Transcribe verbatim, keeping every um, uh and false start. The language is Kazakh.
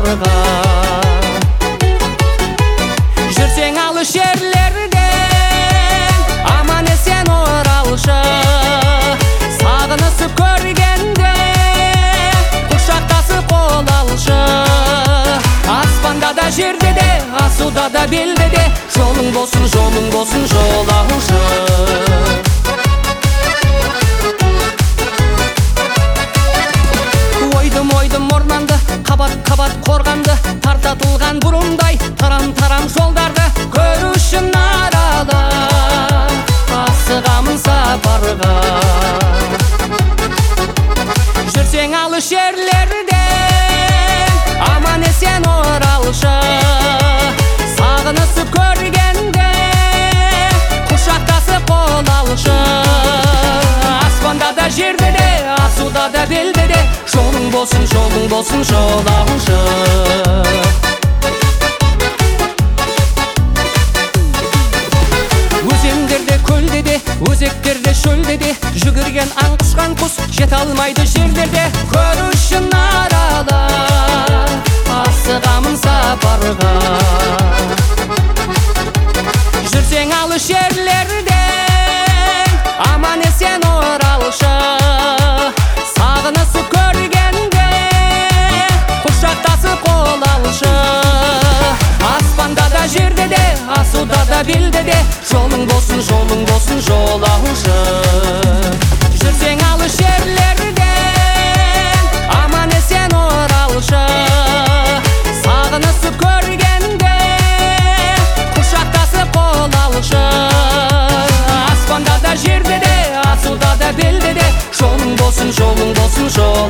сапарға. Жүрсең алыс жерлерден аман есен оралшы, сағынысып көргенде құшақтасып қол алшы. Аспанда да жерде де, асуда да белде де, жолың болсын, жолың болсын жолаушы. Ойдым ойдым орманды, қабат-қабат қорғанды, тартатылған бұрымдай тарам-тарам жолдарды көру үшін аралы асығамын сапарға. Жүрсең алыс жерлерден аман есен оралшы, сағынысып көргенде құшақтасып қол алшы. Аспанда да жерде де, асуда да белде де, жолың болсын, жолың болсын жолаушы. Өзендерде, көлде де, өзектерде, шөлде де, жүгірген аң құшқан құс жете алмайды жерлерде, көру үшін аралы асығамын сапарға. Жүрсең алыс жерлерден аман есен оралшы, сағынысып көргенде құшақтасып қол алшы. Аспанда да жерде де, асуда да белде де, жолың болсын, жолың болсын жолаушы. Жүрсең алыс жерлерден аман есен оралшы, сағынысып көргенде құшақтасып қол алшы. Аспанда да жерде де, асуда да белде де, жолың болсын, жолың болсын жол